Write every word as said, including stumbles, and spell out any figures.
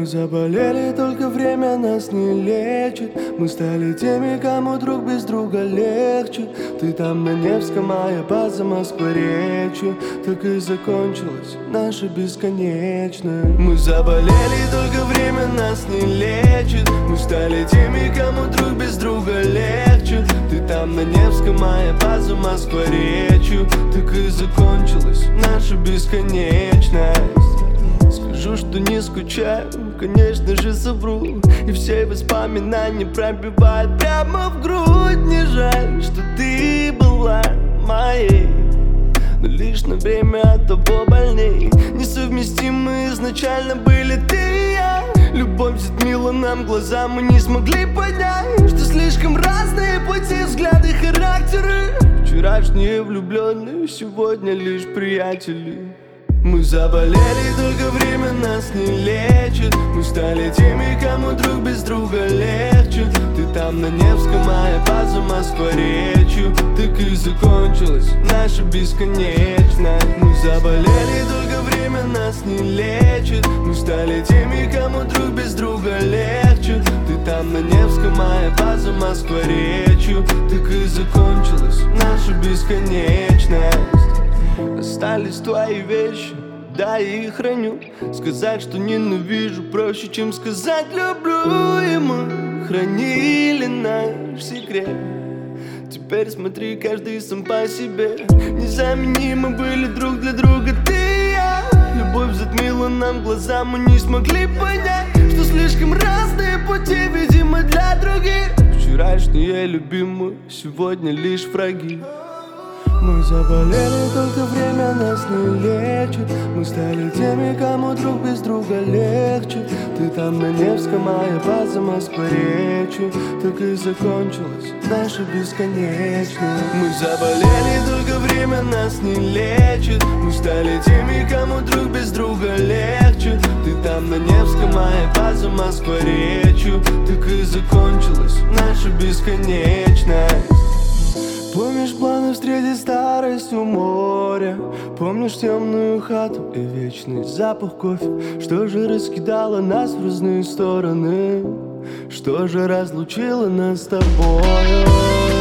Мы заболели, только время нас не лечит. Мы стали теми, кому друг без друга легче. Ты там на Невском, а я по Москворечью. Так и закончилась наша бесконечная. Мы заболели, только время нас не лечит. Мы стали теми, кому друг без друга легче. Ты там на Невском, а я по Москворечью. Так и закончилась наша бесконечность. Скажу, что не скучаю, конечно же совру. И все воспоминания пробивают прямо в грудь. Не жаль, что ты была моей, но лишь на время от того больней. Несовместимы изначально были ты и я. Любовь затмила нам глаза, мы не смогли понять, что слишком разные пути, взгляды, характеры. Вчерашние влюбленные, сегодня лишь приятели. Мы заболели, только время нас не лечит. Мы стали теми, кому друг без друга легче. Ты там на Невском, а я по Москворечью. Так и закончилась наша бесконечность. Мы заболели, только время нас не лечит. Мы стали теми, кому друг без друга легче. Ты там на Невском, а я по Москворечью. Так и закончилась наша бесконечность. Остались твои вещи, да, я их храню. Сказать, что ненавижу, проще, чем сказать люблю. И мы хранили наш секрет. Теперь смотри, каждый сам по себе. Незаменимы были друг для друга ты и я. Любовь затмила нам глаза, мы не смогли понять, что слишком разные пути, видимо, для других. Вчерашние любимые, сегодня лишь враги. Мы заболели, только время нас не лечит. Мы стали теми, кому друг без друга легче. Ты там на Невском, а я по Москворечью. Так и закончилась наша бесконечность. Мы заболели, только время нас не лечит. Мы стали теми, кому друг без друга легче. Ты там на Невском, а я по Москворечью. Так и закончилась наша бесконечность. Помнишь планы встретить старость у моря? Помнишь темную хату и вечный запах кофе? Что же раскидало нас в разные стороны? Что же разлучило нас с тобою?